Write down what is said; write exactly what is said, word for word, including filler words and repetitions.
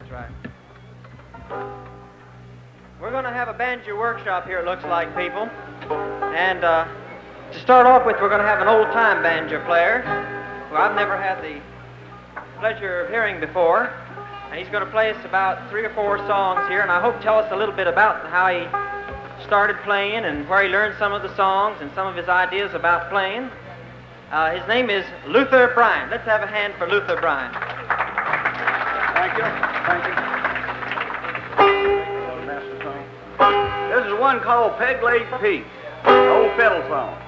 That's right. We're going to have a banjo workshop here, it looks like, people. And uh, to start off with, we're going to have an old-time banjo player who I've never had the pleasure of hearing before. And he's going to play us about three or four songs here, and I hope tell us a little bit about how he started playing and where he learned some of the songs and some of his ideas about playing. Uh, his name is Luther Bryant. Let's have a hand for Luther Bryant. Thank you. Thank you. This is one called Peg Leg Pete, old fiddle song.